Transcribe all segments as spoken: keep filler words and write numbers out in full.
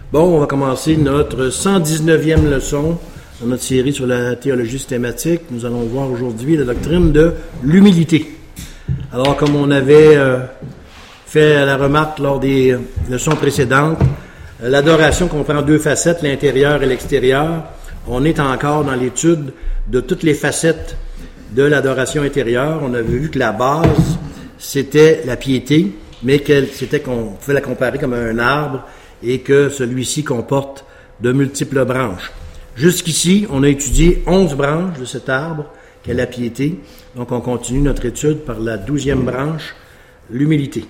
Bon, on va commencer notre cent dix-neuvième leçon dans notre série sur la théologie systématique. Nous allons voir aujourd'hui la doctrine de l'humilité. Alors, comme on avait euh, fait la remarque lors des leçons précédentes, l'adoration comprend deux facettes, l'intérieur et l'extérieur. On est encore dans l'étude de toutes les facettes de l'adoration intérieure. On avait vu que la base, c'était la piété, mais que c'était qu'on pouvait la comparer comme un arbre et que celui-ci comporte de multiples branches. Jusqu'ici, on a étudié onze branches de cet arbre qu'est la piété. Donc, on continue notre étude par la douzième branche, l'humilité.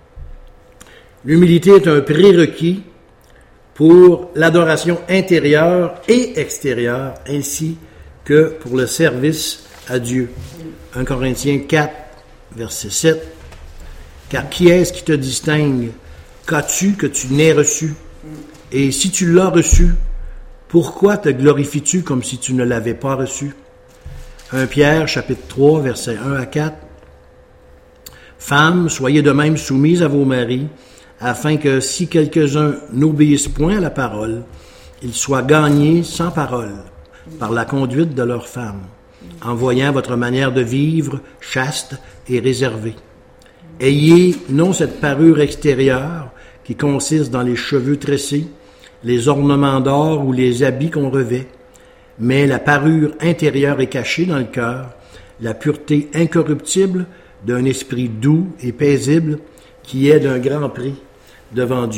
L'humilité est un prérequis pour l'adoration intérieure et extérieure, ainsi que pour le service à Dieu. un Corinthiens quatre, verset sept. « Car qui est-ce qui te distingue? Qu'as-tu que tu n'aies reçu? Et si tu l'as reçu, pourquoi te glorifies-tu comme si tu ne l'avais pas reçu? » un Pierre, chapitre trois, versets un à quatre. « Femmes, soyez de même soumises à vos maris, afin que si quelques-uns n'obéissent point à la parole, ils soient gagnés sans parole par la conduite de leurs femmes, en voyant votre manière de vivre chaste et réservée. Ayez non cette parure extérieure qui consiste dans les cheveux tressés, les ornements d'or ou les habits qu'on revêt, mais la parure intérieure est cachée dans le cœur, la pureté incorruptible d'un esprit doux et paisible qui est d'un grand prix devant Dieu. »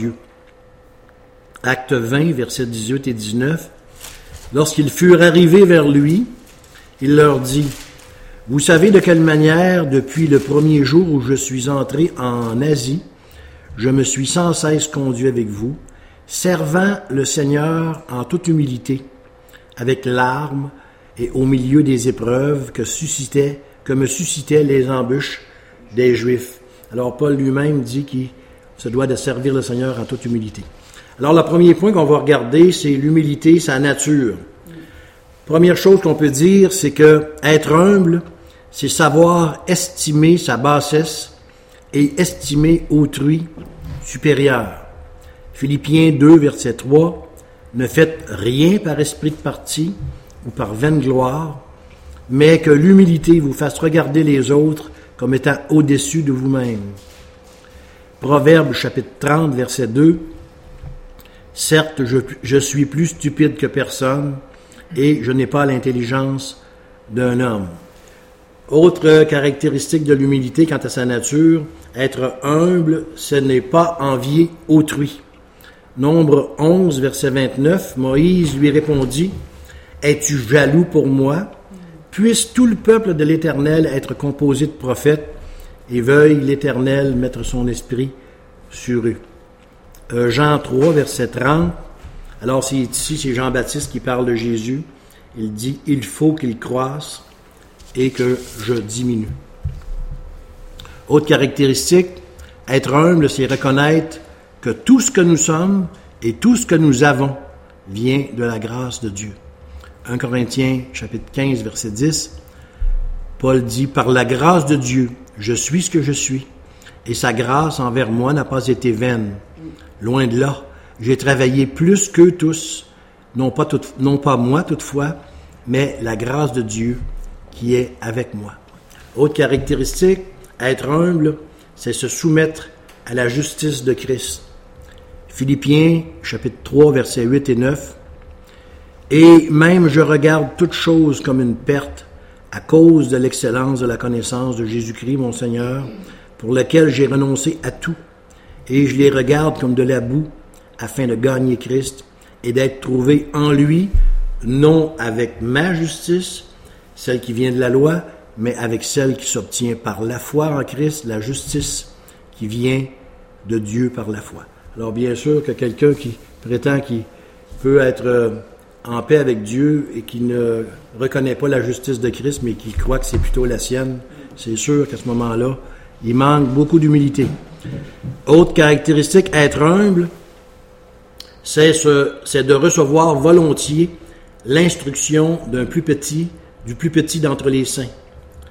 Acte vingt, versets dix-huit et dix-neuf. « Lorsqu'ils furent arrivés vers lui, il leur dit, « Vous savez de quelle manière, depuis le premier jour où je suis entré en Asie, je me suis sans cesse conduit avec vous, servant le Seigneur en toute humilité, avec larmes et au milieu des épreuves que suscitaient, que me suscitaient les embûches des Juifs. » Alors Paul lui-même dit qu'il se doit de servir le Seigneur en toute humilité. Alors le premier point qu'on va regarder, c'est l'humilité, sa nature. Première chose qu'on peut dire, c'est que être humble, c'est savoir estimer sa bassesse et estimer autrui supérieur. Philippiens deux, verset trois, « Ne faites rien par esprit de parti ou par vaine gloire, mais que l'humilité vous fasse regarder les autres comme étant au-dessus de vous-même. » Proverbe, chapitre trente, verset deux, « Certes, je, je suis plus stupide que personne, et je n'ai pas l'intelligence d'un homme. » Autre caractéristique de l'humilité quant à sa nature, être humble, ce n'est pas envier autrui. Nombre onze, verset vingt-neuf, Moïse lui répondit, « Es-tu jaloux pour moi? Puisse tout le peuple de l'Éternel être composé de prophètes, et veuille l'Éternel mettre son esprit sur eux. » Euh, Jean trois, verset trente, alors c'est ici, c'est Jean-Baptiste qui parle de Jésus. Il dit, « Il faut qu'il croisse et que je diminue. » Autre caractéristique, être humble, c'est reconnaître que tout ce que nous sommes et tout ce que nous avons vient de la grâce de Dieu. un Corinthiens, chapitre quinze, verset dix, Paul dit, « Par la grâce de Dieu, je suis ce que je suis, et sa grâce envers moi n'a pas été vaine. Loin de là, j'ai travaillé plus qu'eux tous, non pas, tout, non pas moi toutefois, mais la grâce de Dieu qui est avec moi. » Autre caractéristique, être humble, c'est se soumettre à la justice de Christ. Philippiens, chapitre trois, versets huit et neuf, « Et même je regarde toute chose comme une perte à cause de l'excellence de la connaissance de Jésus-Christ, mon Seigneur, pour lequel j'ai renoncé à tout, et je les regarde comme de la boue, afin de gagner Christ et d'être trouvé en lui, non avec ma justice, celle qui vient de la loi, mais avec celle qui s'obtient par la foi en Christ, la justice qui vient de Dieu par la foi. » Alors bien sûr que quelqu'un qui prétend qu'il peut être en paix avec Dieu et qui ne reconnaît pas la justice de Christ, mais qui croit que c'est plutôt la sienne, c'est sûr qu'à ce moment-là, il manque beaucoup d'humilité. Autre caractéristique, être humble, c'est, ce, c'est de recevoir volontiers l'instruction d'un plus petit, du plus petit d'entre les saints.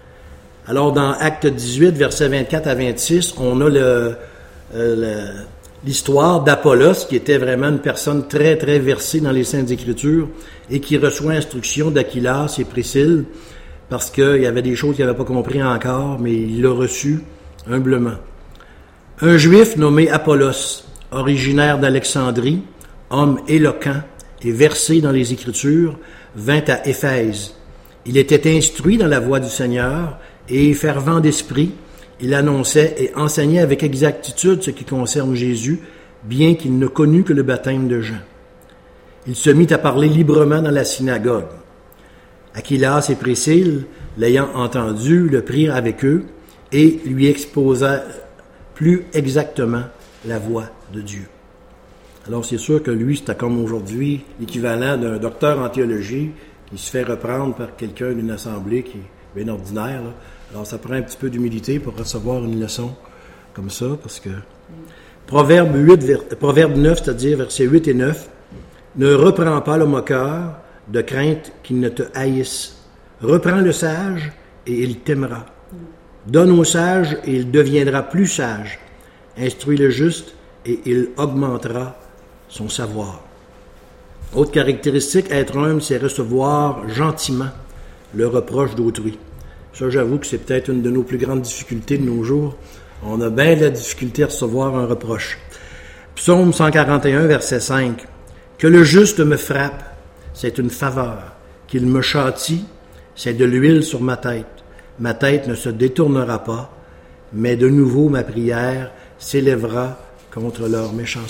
Alors, dans Acte dix-huit, versets vingt-quatre à vingt-six, on a le, euh, le, l'histoire d'Apollos, qui était vraiment une personne très, très versée dans les Saintes Écritures et qui reçoit instruction d'Aquilas et Priscille parce qu'il y avait des choses qu'il n'avait pas compris encore, mais il l'a reçu humblement. Un Juif nommé Apollos, originaire d'Alexandrie, homme éloquent et versé dans les Écritures, vint à Éphèse. Il était instruit dans la voie du Seigneur et fervent d'esprit. Il annonçait et enseignait avec exactitude ce qui concerne Jésus, bien qu'il ne connût que le baptême de Jean. Il se mit à parler librement dans la synagogue. Aquilas et Priscille, l'ayant entendu, le prirent avec eux et lui exposa plus exactement la voie de Dieu. Alors c'est sûr que lui, c'était comme aujourd'hui l'équivalent d'un docteur en théologie qui se fait reprendre par quelqu'un d'une assemblée qui est bien ordinaire, là. Alors, ça prend un petit peu d'humilité pour recevoir une leçon comme ça, parce que... Proverbe huit, Proverbe neuf, c'est-à-dire versets huit et neuf, « Ne reprends pas le moqueur, de crainte qu'il ne te haïsse. Reprends le sage, et il t'aimera. Donne au sage, et il deviendra plus sage. Instruis le juste, et il augmentera son savoir. » Autre caractéristique, être humble, c'est recevoir gentiment le reproche d'autrui. Ça, j'avoue que c'est peut-être une de nos plus grandes difficultés de nos jours. On a bien de la difficulté à recevoir un reproche. Psaume cent quarante et un, verset cinq. « Que le juste me frappe, c'est une faveur. Qu'il me châtie, c'est de l'huile sur ma tête. Ma tête ne se détournera pas, mais de nouveau ma prière s'élèvera contre leur méchanceté. »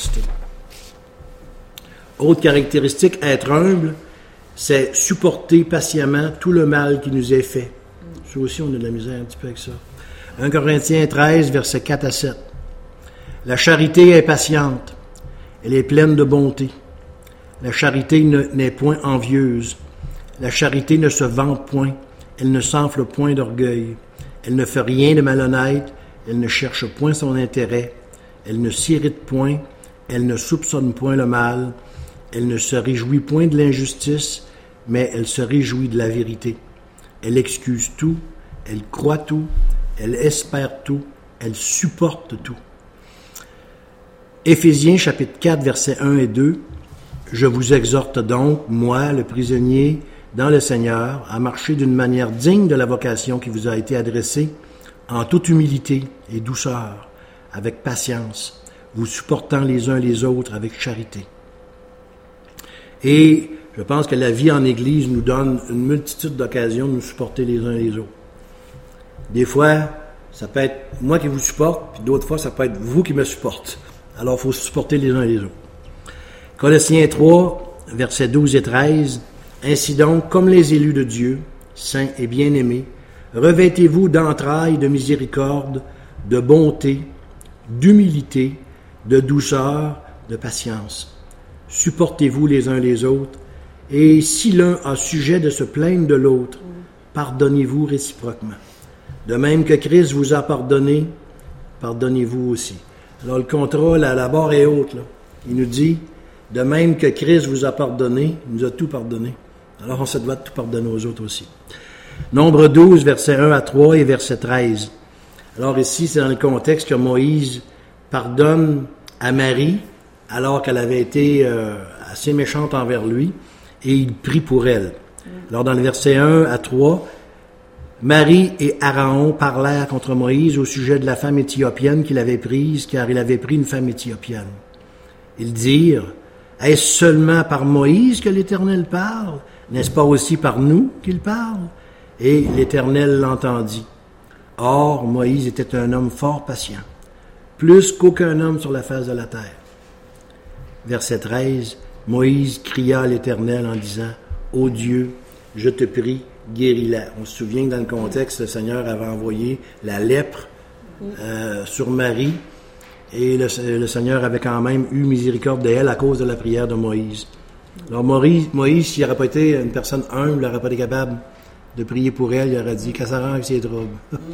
Autre caractéristique, être humble, c'est supporter patiemment tout le mal qui nous est fait. Ça aussi, on a de la misère un petit peu avec ça. un Corinthiens treize, versets quatre à sept. La charité est patiente, elle est pleine de bonté. La charité ne, n'est point envieuse. La charité ne se vante point, elle ne s'enfle point d'orgueil. Elle ne fait rien de malhonnête, elle ne cherche point son intérêt. Elle ne s'irrite point, elle ne soupçonne point le mal. Elle ne se réjouit point de l'injustice, mais elle se réjouit de la vérité. Elle excuse tout, elle croit tout, elle espère tout, elle supporte tout. Éphésiens chapitre quatre, versets un et deux. « Je vous exhorte donc, moi, le prisonnier, dans le Seigneur, à marcher d'une manière digne de la vocation qui vous a été adressée, en toute humilité et douceur, avec patience, vous supportant les uns les autres avec charité. » Et je pense que la vie en Église nous donne une multitude d'occasions de nous supporter les uns les autres. Des fois, ça peut être moi qui vous supporte, puis d'autres fois, ça peut être vous qui me supportez. Alors, il faut se supporter les uns les autres. Colossiens trois, versets douze et treize. « Ainsi donc, comme les élus de Dieu, saints et bien-aimés, revêtez-vous d'entrailles de miséricorde, de bonté, d'humilité, de douceur, de patience. Supportez-vous les uns les autres, et si l'un a sujet de se plaindre de l'autre, pardonnez-vous réciproquement. De même que Christ vous a pardonné, pardonnez-vous aussi. » Alors le contrat, la, la barre est haute, là. Il nous dit, de même que Christ vous a pardonné, il nous a tout pardonné. Alors on se doit de tout pardonner aux autres aussi. Nombre douze, versets un à trois et verset treize. Alors ici, c'est dans le contexte que Moïse pardonne à Marie, alors qu'elle avait été euh, assez méchante envers lui, et il prie pour elle. Alors dans le verset un à trois, Marie et Aaron parlèrent contre Moïse au sujet de la femme éthiopienne qu'il avait prise, car il avait pris une femme éthiopienne. Ils dirent, « Est-ce seulement par Moïse que l'Éternel parle? N'est-ce pas aussi par nous qu'il parle? » Et l'Éternel l'entendit. Or, Moïse était un homme fort patient, plus qu'aucun homme sur la face de la terre. Verset treize, Moïse cria à l'Éternel en disant, « Ô Dieu, je te prie, guéris-la. » On se souvient que dans le contexte, le Seigneur avait envoyé la lèpre euh, sur Marie, et le, le Seigneur avait quand même eu miséricorde d'elle à cause de la prière de Moïse. Alors Moïse, Moïse s'il n'aurait pas été une personne humble, il n'aurait pas été capable de prier pour elle, il aurait dit qu'elle s'arrange avec ses troubles.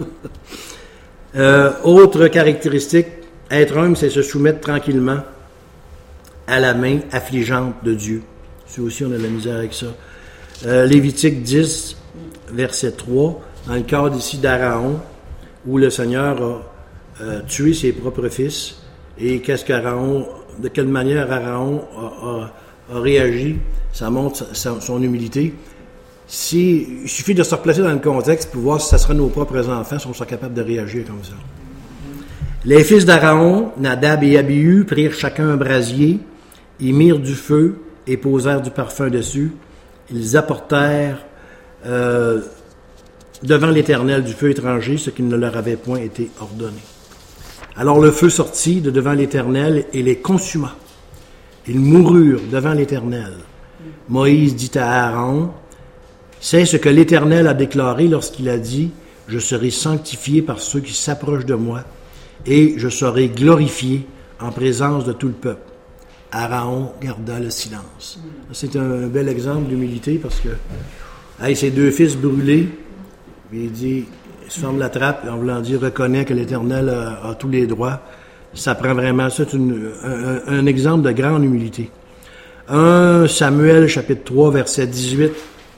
euh, autre caractéristique, être humble, c'est se soumettre tranquillement à la main affligeante de Dieu. Ça aussi, on a de la misère avec ça. Euh, Lévitique dix, verset trois, dans le cadre ici d'Aaron, où le Seigneur a euh, tué ses propres fils, Et qu'est-ce qu'Aaron, de quelle manière Aaron a, a, a réagi, ça montre sa, son humilité. Si, il suffit de se replacer dans le contexte pour voir si ça sera nos propres enfants, si on sera capable de réagir comme ça. Les fils d'Aaron, Nadab et Abihu, prirent chacun un brasier, y mirent du feu et posèrent du parfum dessus. Ils apportèrent euh, devant l'Éternel du feu étranger, ce qui ne leur avait point été ordonné. Alors le feu sortit de devant l'Éternel et les consuma. Ils moururent devant l'Éternel. Moïse dit à Aaron, « C'est ce que l'Éternel a déclaré lorsqu'il a dit, « Je serai sanctifié par ceux qui s'approchent de moi, et je serai glorifié en présence de tout le peuple. » Aaron garda le silence. C'est un bel exemple d'humilité parce que hey, ses deux fils brûlés, il dit, il se ferme la trappe en voulant dire, reconnaît que l'Éternel a, a tous les droits. Ça prend vraiment, c'est une, un, un exemple de grande humilité. un Samuel chapitre trois verset dix-huit.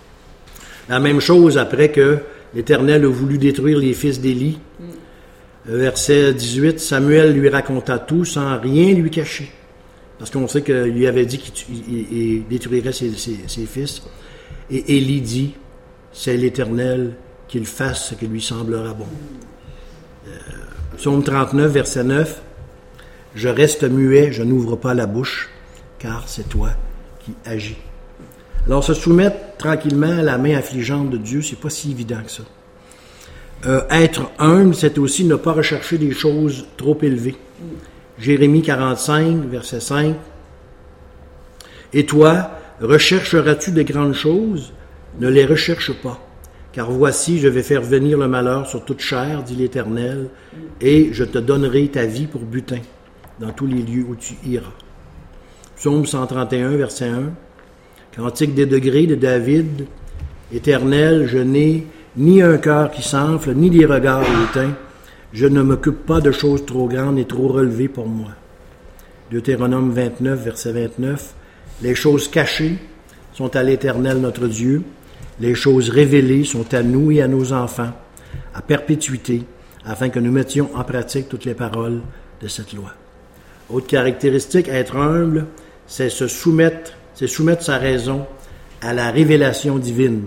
La même chose après que l'Éternel a voulu détruire les fils d'Élie. Verset dix-huit, Samuel lui raconta tout sans rien lui cacher. Parce qu'on sait qu'il lui avait dit qu'il détruirait ses, ses, ses fils. Et Élie dit, c'est l'Éternel qu'il fasse ce qui lui semblera bon. Euh, Psaume trente-neuf, verset neuf, je reste muet, je n'ouvre pas la bouche, car c'est toi qui agis. Alors, se soumettre tranquillement à la main affligeante de Dieu, c'est pas si évident que ça. Euh, être humble, c'est aussi ne pas rechercher des choses trop élevées. Jérémie quarante-cinq, verset cinq. Et toi, rechercheras-tu de grandes choses? Ne les recherche pas. Car voici, je vais faire venir le malheur sur toute chair, dit l'Éternel, et je te donnerai ta vie pour butin dans tous les lieux où tu iras. Psaume cent trente et un, verset un. Cantique des degrés de David. Éternel, je n'ai ni un cœur qui s'enfle, ni des regards éteints. Je ne m'occupe pas de choses trop grandes et trop relevées pour moi. Deutéronome vingt-neuf, verset vingt-neuf. Les choses cachées sont à l'Éternel notre Dieu. Les choses révélées sont à nous et à nos enfants, à perpétuité, afin que nous mettions en pratique toutes les paroles de cette loi. Autre caractéristique, être humble, c'est se soumettre, c'est soumettre sa raison à la révélation divine.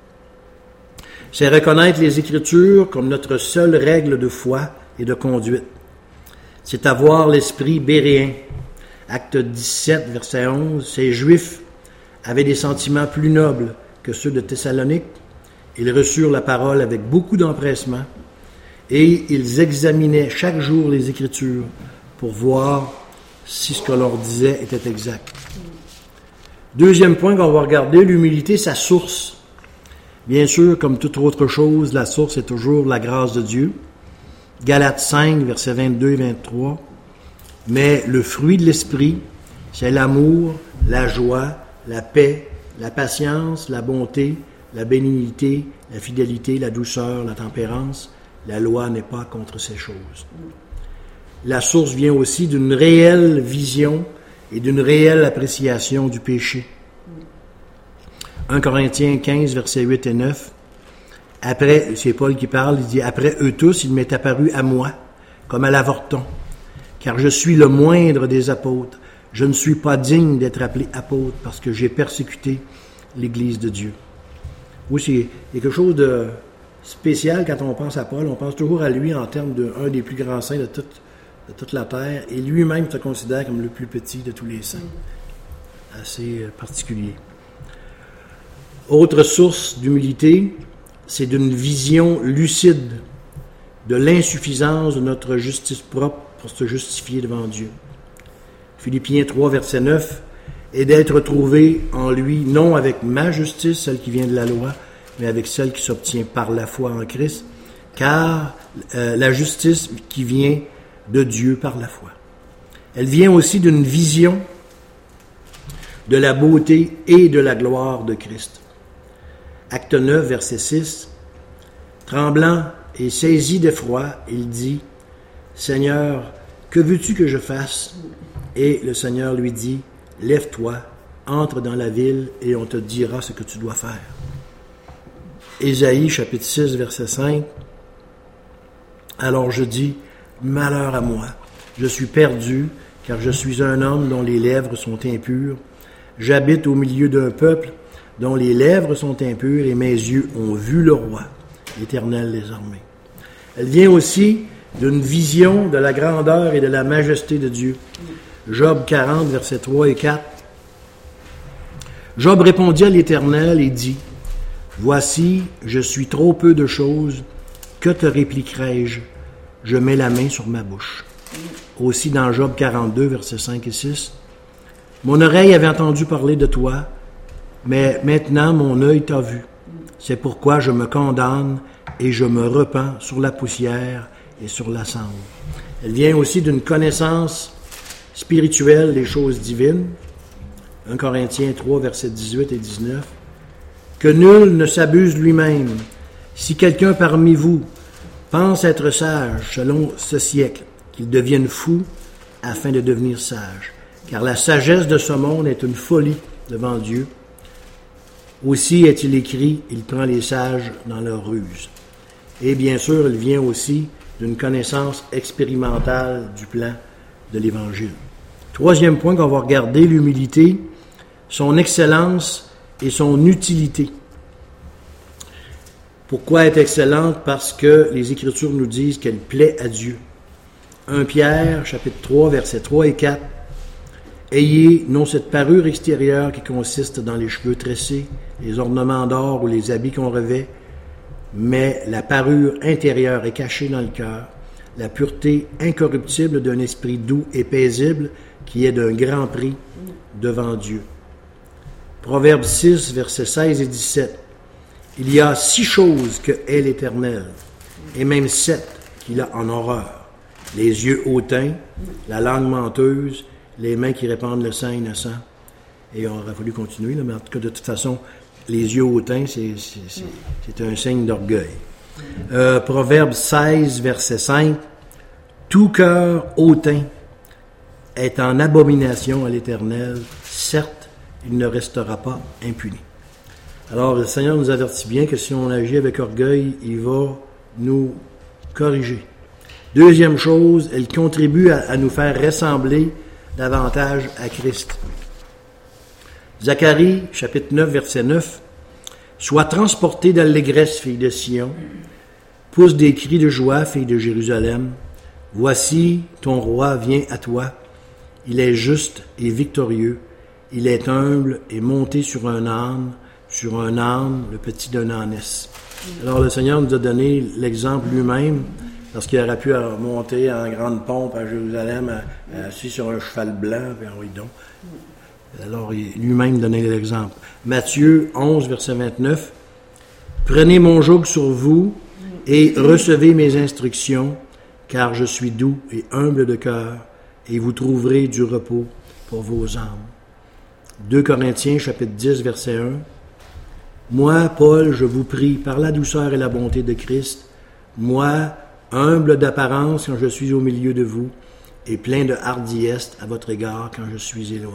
C'est reconnaître les Écritures comme notre seule règle de foi et de conduite. C'est avoir l'esprit béréen. Acte dix-sept, verset onze, ces Juifs avaient des sentiments plus nobles que ceux de Thessalonique. Ils reçurent la parole avec beaucoup d'empressement et ils examinaient chaque jour les Écritures pour voir si ce que l'on disait était exact. Deuxième point qu'on va regarder, l'humilité, sa source. Bien sûr, comme toute autre chose, la source est toujours la grâce de Dieu. Galates cinq, versets vingt-deux et vingt-trois. Mais le fruit de l'esprit, c'est l'amour, la joie, la paix, la patience, la bonté, la bénignité, la fidélité, la douceur, la tempérance. La loi n'est pas contre ces choses. La source vient aussi d'une réelle vision et d'une réelle appréciation du péché. un Corinthiens quinze, versets huit et neuf. Après, c'est Paul qui parle, il dit, après eux tous, il m'est apparu à moi, comme à l'avorton, car je suis le moindre des apôtres. Je ne suis pas digne d'être appelé apôtre parce que j'ai persécuté l'Église de Dieu. Oui, c'est quelque chose de spécial quand on pense à Paul. On pense toujours à lui en termes d'un des plus grands saints de toute, de toute la terre, et lui-même se considère comme le plus petit de tous les saints. Assez particulier. Autre source d'humilité, c'est d'une vision lucide de l'insuffisance de notre justice propre pour se justifier devant Dieu. Philippiens trois, verset neuf, et d'être trouvé en lui, non avec ma justice, celle qui vient de la loi, mais avec celle qui s'obtient par la foi en Christ, car euh, la justice qui vient de Dieu par la foi. Elle vient aussi d'une vision de la beauté et de la gloire de Christ. Acte neuf, verset six, tremblant et saisi d'effroi, il dit, « Seigneur, que veux-tu que je fasse? » Et le Seigneur lui dit, « Lève-toi, entre dans la ville et on te dira ce que tu dois faire. » Ésaïe, chapitre six, verset cinq, « Alors je dis, malheur à moi, Je suis perdu, car je suis un homme dont les lèvres sont impures. J'habite au milieu d'un peuple dont les lèvres sont impures, et mes yeux ont vu le roi, l'Éternel des armées. Elle vient aussi d'une vision de la grandeur et de la majesté de Dieu. Job quarante, versets trois et quatre. Job répondit à l'Éternel et dit, « Voici, je suis trop peu de choses, que te répliquerai-je? Je mets la main sur ma bouche. » Aussi dans Job quarante-deux, versets cinq et six. « Mon oreille avait entendu parler de toi, mais maintenant mon œil t'a vu. C'est pourquoi je me condamne et je me repens sur la poussière et sur la cendre. » Elle vient aussi d'une connaissance spirituelle des choses divines. un Corinthiens trois, versets dix-huit et dix-neuf. « Que nul ne s'abuse lui-même. Si quelqu'un parmi vous pense être sage selon ce siècle, qu'il devienne fou afin de devenir sage. Car la sagesse de ce monde est une folie devant Dieu. Aussi est-il écrit, il prend les sages dans leur ruse. » Et bien sûr, il vient aussi d'une connaissance expérimentale du plan de l'Évangile. Troisième point qu'on va regarder, l'humilité, son excellence et son utilité. Pourquoi elle est excellente? Parce que les Écritures nous disent qu'elle plaît à Dieu. un Pierre, chapitre trois, versets trois et quatre. « Ayez non cette parure extérieure qui consiste dans les cheveux tressés, les ornements d'or ou les habits qu'on revêt, mais la parure intérieure est cachée dans le cœur, la pureté incorruptible d'un esprit doux et paisible qui est d'un grand prix devant Dieu. » Proverbe six, versets seize et dix-sept. « Il y a six choses que hait l'Éternel, et même sept qu'il a en horreur. Les yeux hautains, la langue menteuse, les mains qui répandent le sang innocent. » Et il aurait fallu continuer, là, mais en tout cas, de toute façon, les yeux hautains, c'est, c'est, c'est, c'est un signe d'orgueil. Euh, Proverbe seize, verset cinq. « Tout cœur hautain est en abomination à l'Éternel, certes, il ne restera pas impuni. » Alors, le Seigneur nous avertit bien que si on agit avec orgueil, il va nous corriger. Deuxième chose, elle contribue à, à nous faire ressembler davantage à Christ. Zacharie, chapitre neuf, verset neuf. « Sois transporté d'allégresse, fille de Sion. Pousse des cris de joie, fille de Jérusalem. Voici, ton roi vient à toi. Il est juste et victorieux. Il est humble et monté sur un âne, sur un âne, le petit d'un ânesse. » Alors le Seigneur nous a donné l'exemple lui-même, lorsqu'il aurait pu monter en grande pompe à Jérusalem, assis sur un cheval blanc, et oui donc. Alors il lui-même donnait l'exemple. Matthieu onze, verset vingt-neuf. « Prenez mon joug sur vous et recevez mes instructions, car je suis doux et humble de cœur, et vous trouverez du repos pour vos âmes. » deux Corinthiens, chapitre dix, verset un. « Moi, Paul, je vous prie, par la douceur et la bonté de Christ, moi, humble d'apparence quand je suis au milieu de vous, et plein de hardiesse à votre égard quand je suis éloigné. »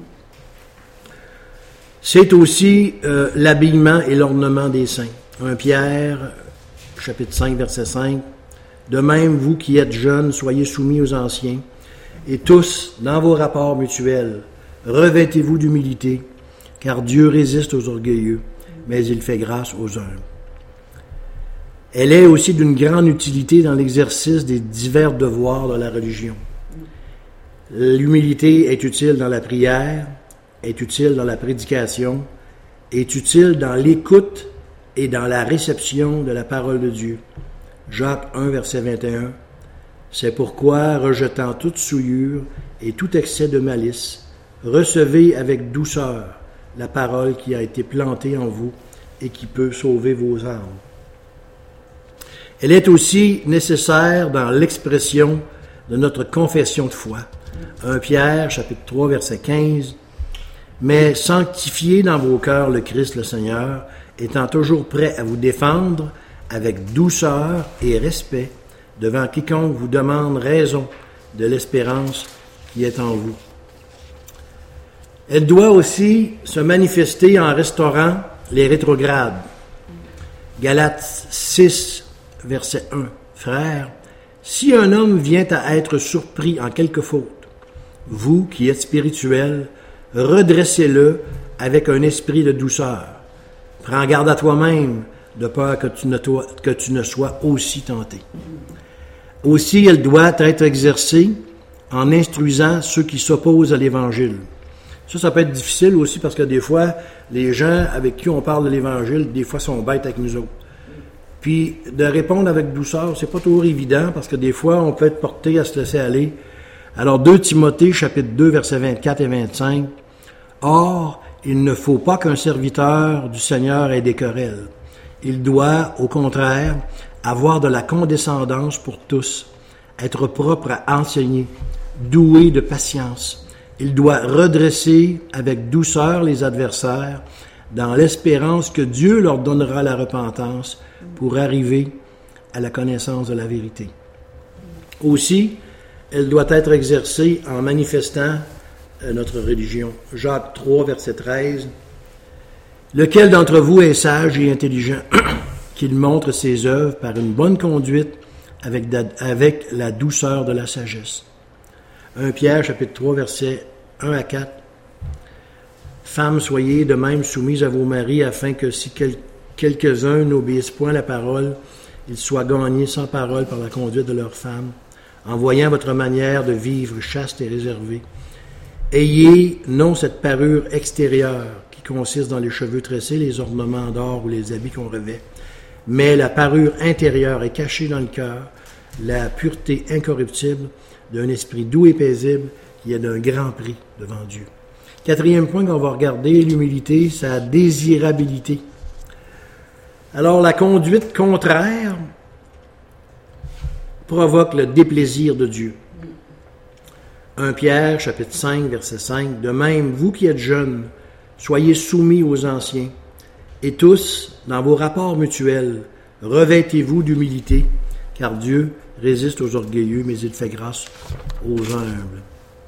C'est aussi euh, l'habillement et l'ornement des saints. un Pierre, chapitre cinq, verset cinq. « De même, vous qui êtes jeunes, soyez soumis aux anciens, et tous, dans vos rapports mutuels, revêtez-vous d'humilité, car Dieu résiste aux orgueilleux, mais il fait grâce aux humbles. » Elle est aussi d'une grande utilité dans l'exercice des divers devoirs de la religion. L'humilité est utile dans la prière, est utile dans la prédication, est utile dans l'écoute et dans la réception de la parole de Dieu. Jacques un, verset vingt et un. « C'est pourquoi, rejetant toute souillure et tout excès de malice, recevez avec douceur la parole qui a été plantée en vous et qui peut sauver vos âmes. » Elle est aussi nécessaire dans l'expression de notre confession de foi. un Pierre, chapitre trois, verset quinze. « Mais sanctifiez dans vos cœurs le Christ le Seigneur, étant toujours prêt à vous défendre avec douceur et respect devant quiconque vous demande raison de l'espérance qui est en vous. » Elle doit aussi se manifester en restaurant les rétrogrades. Galates six, verset un. « Frères, Si un homme vient à être surpris en quelque faute, vous qui êtes spirituels, redressez-le avec un esprit de douceur. Prends garde à toi-même, de peur que tu ne, toi, que tu ne sois aussi tenté. Aussi, elle doit être exercée en instruisant ceux qui s'opposent à l'Évangile. Ça, ça peut être difficile aussi parce que des fois, les gens avec qui on parle de l'Évangile, des fois, sont bêtes avec nous autres. Puis, de répondre avec douceur, c'est pas toujours évident parce que des fois, on peut être porté à se laisser aller. Alors, deux Timothée, chapitre deux, versets vingt-quatre et vingt-cinq. Or, il ne faut pas qu'un serviteur du Seigneur ait des querelles. Il doit, au contraire, avoir de la condescendance pour tous, être propre à enseigner, doué de patience. Il doit redresser avec douceur les adversaires, dans l'espérance que Dieu leur donnera la repentance pour arriver à la connaissance de la vérité. Aussi, elle doit être exercée en manifestant notre religion. Jacques trois, verset treize. « Lequel d'entre vous est sage et intelligent, qu'il montre ses œuvres par une bonne conduite avec, avec la douceur de la sagesse. » premier Pierre, chapitre trois, versets un à quatre. « Femmes, soyez de même soumises à vos maris, afin que si quel, quelques-uns n'obéissent point à la parole, ils soient gagnés sans parole par la conduite de leurs femmes, en voyant votre manière de vivre chaste et réservée. Ayez non cette parure extérieure qui consiste dans les cheveux tressés, les ornements d'or ou les habits qu'on revêt, mais la parure intérieure est cachée dans le cœur, la pureté incorruptible d'un esprit doux et paisible qui est d'un grand prix devant Dieu. Quatrième point qu'on va regarder, l'humilité, sa désirabilité. Alors, la conduite contraire provoque le déplaisir de Dieu. premier Pierre, chapitre cinq, verset cinq. « De même, vous qui êtes jeunes, soyez soumis aux anciens, et tous, dans vos rapports mutuels, revêtez-vous d'humilité, car Dieu résiste aux orgueilleux, mais il fait grâce aux humbles. »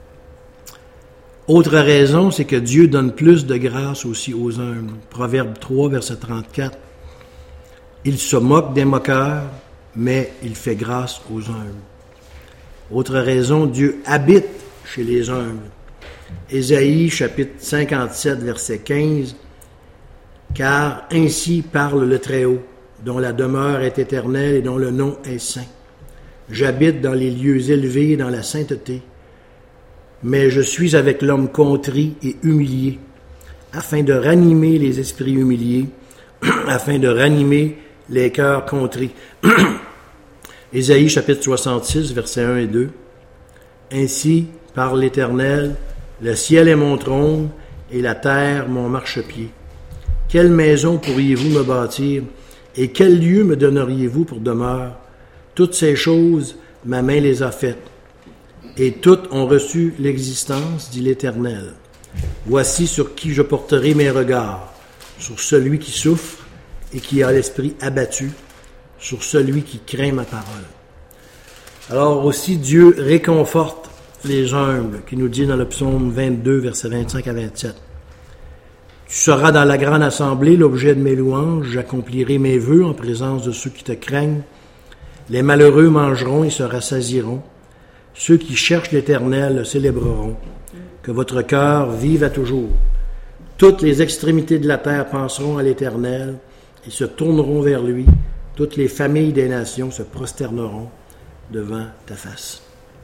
Autre raison, c'est que Dieu donne plus de grâce aussi aux humbles. Proverbe trois, verset trente-quatre. « Il se moque des moqueurs, mais il fait grâce aux humbles. » Autre raison, Dieu habite chez les humbles. Ésaïe, chapitre cinquante-sept, verset quinze. « Car ainsi parle le Très-Haut, dont la demeure est éternelle et dont le nom est saint. J'habite dans les lieux élevés et dans la sainteté, mais je suis avec l'homme contrit et humilié, afin de ranimer les esprits humiliés, afin de ranimer les cœurs contrits. » Ésaïe chapitre soixante-six, versets un et deux. « Ainsi parle l'Éternel, le ciel est mon trône et la terre mon marchepied. Quelle maison pourriez-vous me bâtir et quel lieu me donneriez-vous pour demeure? Toutes ces choses, ma main les a faites, et toutes ont reçu l'existence, dit l'Éternel. Voici sur qui je porterai mes regards, sur celui qui souffre et qui a l'esprit abattu, sur celui qui craint ma parole. » Alors aussi, Dieu réconforte les humbles, qui nous dit dans le psaume vingt-deux, versets vingt-cinq à vingt-sept. « Tu seras dans la grande assemblée l'objet de mes louanges, j'accomplirai mes vœux en présence de ceux qui te craignent. Les malheureux mangeront et se rassasieront. Ceux qui cherchent l'Éternel le célébreront. Que votre cœur vive à toujours. Toutes les extrémités de la terre penseront à l'Éternel et se tourneront vers lui. Toutes les familles des nations se prosterneront devant ta face. »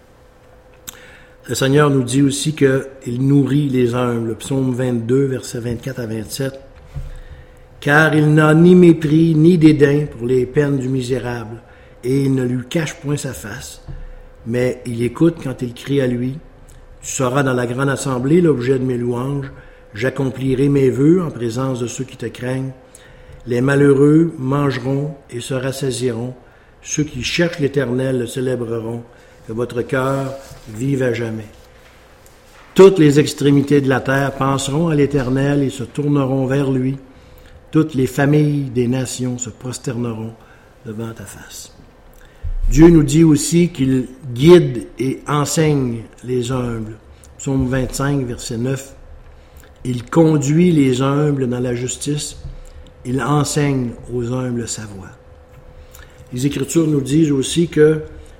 Le Seigneur nous dit aussi qu'il nourrit les humbles. Psaume vingt-deux, versets vingt-quatre à vingt-sept. « Car il n'a ni mépris ni dédain pour les peines du misérable, et il ne lui cache point sa face. Mais il écoute quand il crie à lui. Tu seras dans la grande assemblée l'objet de mes louanges. J'accomplirai mes vœux en présence de ceux qui te craignent. Les malheureux mangeront et se rassasieront. Ceux qui cherchent l'Éternel le célébreront. Que votre cœur vive à jamais. Toutes les extrémités de la terre penseront à l'Éternel et se tourneront vers lui. Toutes les familles des nations se prosterneront devant ta face. » Dieu nous dit aussi qu'il guide et enseigne les humbles. Psaume vingt-cinq, verset neuf. « Il conduit les humbles dans la justice. Il enseigne aux humbles sa voie. » Les Écritures nous disent aussi que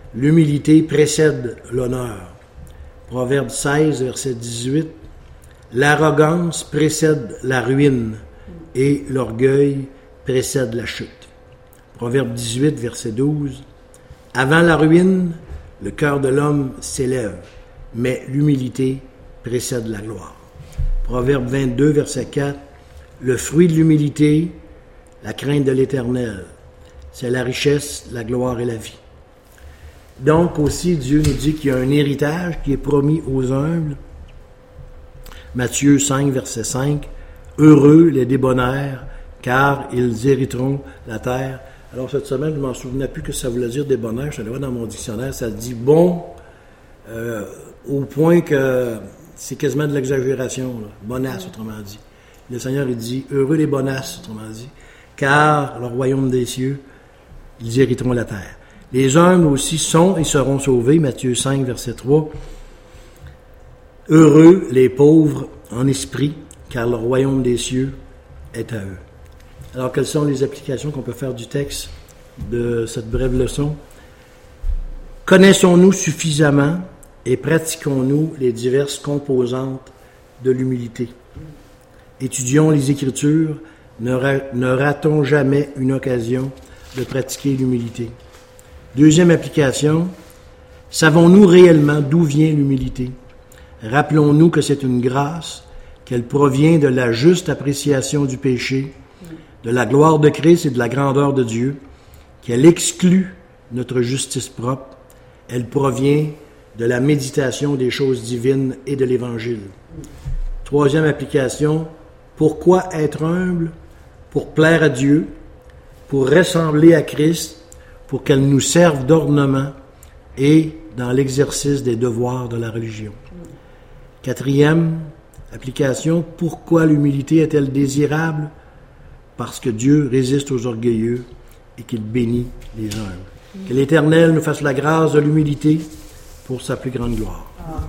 l'humilité précède l'honneur. Proverbe seize, verset dix-huit. L'arrogance précède la ruine et l'orgueil précède la chute. Proverbe dix-huit, verset douze. Avant la ruine, le cœur de l'homme s'élève, mais l'humilité précède la gloire. Proverbe vingt-deux, verset quatre. Le fruit de l'humilité, la crainte de l'Éternel, c'est la richesse, la gloire et la vie. Donc aussi, Dieu nous dit qu'il y a un héritage qui est promis aux humbles. Matthieu cinq, verset cinq. Heureux les débonnaires, car ils hériteront la terre. Alors cette semaine, je ne m'en souvenais plus que ça voulait dire débonnaire. Je suis allé voir dans mon dictionnaire, ça dit bon, euh, au point que c'est quasiment de l'exagération, là. Bonasse, autrement dit. Le Seigneur, il dit, heureux les bonasses, autrement dit, car le royaume des cieux, ils hériteront la terre. Les humbles aussi sont et seront sauvés, Matthieu cinq, verset trois. Heureux les pauvres en esprit, car le royaume des cieux est à eux. Alors, quelles sont les applications qu'on peut faire du texte de cette brève leçon? Connaissons-nous suffisamment et pratiquons-nous les diverses composantes de l'humilité? Étudions les Écritures, ne, ra- ne ratons jamais une occasion de pratiquer l'humilité. Deuxième application, savons-nous réellement d'où vient l'humilité? Rappelons-nous que c'est une grâce, qu'elle provient de la juste appréciation du péché, de la gloire de Christ et de la grandeur de Dieu, qu'elle exclut notre justice propre, elle provient de la méditation des choses divines et de l'Évangile. Troisième application, pourquoi être humble? Pour plaire à Dieu, pour ressembler à Christ, pour qu'elle nous serve d'ornement et dans l'exercice des devoirs de la religion. Quatrième application, pourquoi l'humilité est-elle désirable? Parce que Dieu résiste aux orgueilleux et qu'il bénit les humbles. Que l'Éternel nous fasse la grâce de l'humilité pour sa plus grande gloire.